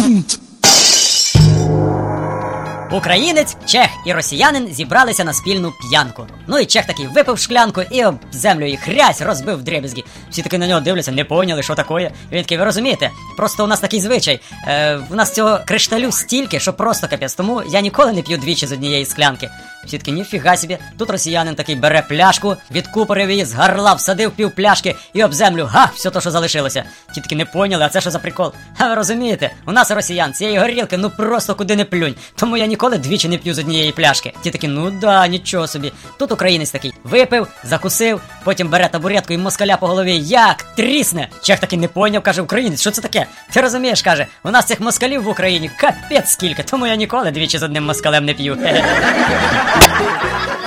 Українець, чех і росіянин зібралися на спільну п'янку. Ну і чех такий випив шклянку і об землю їх хрясь розбив вдребезги. Всі таки на нього дивляться, не поняли, що таке. І він такий, ви розумієте, просто у нас такий звичай. У нас цього кришталю стільки, що просто капець. Тому я ніколи не п'ю двічі з однієї склянки. Всі таки, ніфіга собі. Тут росіянин такий бере пляшку, відкупорив її, з горла всадив пів пляшки і об землю, все то, що залишилося. Ті таки не поняли, а це що за прикол? А ви розумієте, у нас росіян цієї горілки, ну просто куди не плюнь. Тому я ніколи двічі не п'ю з однієї пляшки. Ті такі, ну да, нічого собі. Тут українець такий випив, закусив, потім бере табуретку і москаля по голові як трісне. Чех таки не поняв, каже, українець, що це таке? Ти розумієш, каже, у нас цих москалів в Україні капець скільки, тому я ніколи двічі з одним москалем не п'ю.